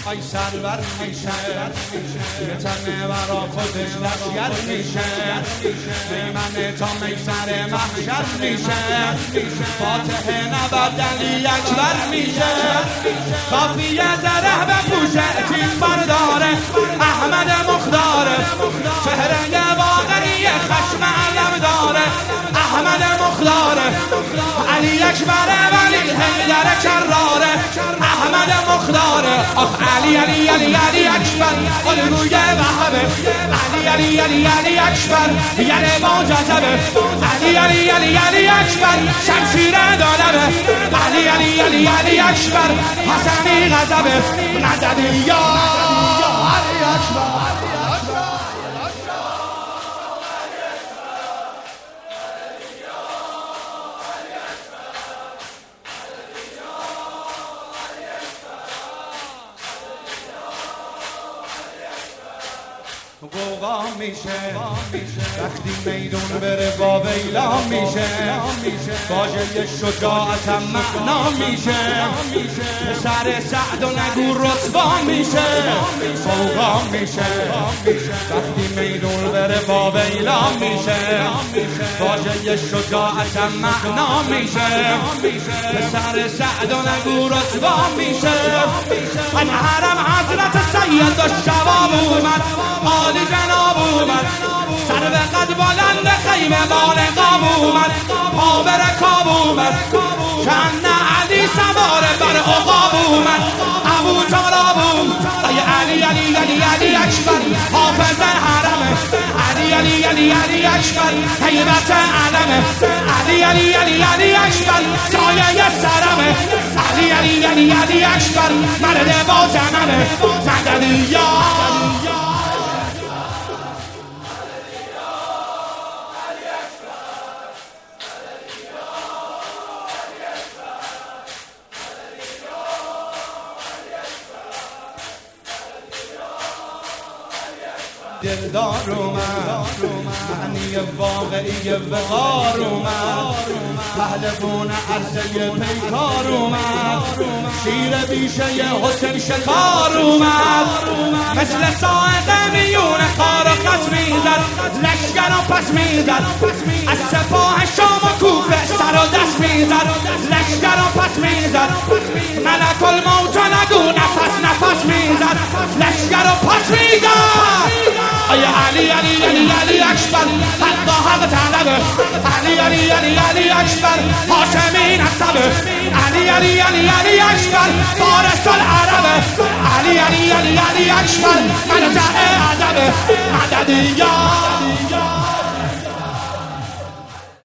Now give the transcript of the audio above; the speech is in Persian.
آی سرور میشه یه تنه برا خودش لشگر میشه من تا میسر محشر میشه فاتح نبرد علی اکبر میشه کافیه زره بپوشه تیم برداره احمد مختاره چهره واقعی خشم علم داره احمد مختاره علی اکبر ولی حیدر کراره احمد مختاره آخ علی علی علی علی اکبر الگوی وهبه علی علی علی علی اکبر یعنی با جذبه علی علی علی علی اکبر شمشیر دالبه علی علی علی علی اکبر حسنی غضبه مددی یا علی اکبر قوقا میشه وقتی میدون بره با ویلا میشه واژه شجاعتم معنا میشه پسر سعد و نگو رسوا میشه قوقا میشه وقتی میدون بره با ویلا میشه واژه شجاعتم معنا میشه پسر سعد و نگو رسوا میشه از حرم حضرت سید و شباب اومد عالی جناب اومد سر به قد بلند خیمه بان قاب اومد پا به رکاب اومد شن علی سوار بر عقاب اومد ابو طالب اومد ای علی علی علی علی اکبر حافظ حرمه علی علی علی علی اکبر هیبت علمه علی علی علی علی اکبر سایه سرمه علی علی علی علی اکبر مرد با جممه مددی یا دلدار اومد معنی واقعی وقار اومد پهلوان عرصه پیکار اومد شیر بیشه حسین شکار اومد مثل ساعد میون خار و خس میزد لشگر و پس میزد از سپاه شام و کوفه سر و دست میزد لشگر و پس میزد ملک الموت نگو نفس میزد لشگر و پس میزد ای علی علی علی علی اکبر حق با حق طلبه علی علی علی علی اکبر هاشمی نسبه علی علی علی علی اکبر فارس العربه علی علی علی علی اکبر مرجع ادبه مددی یا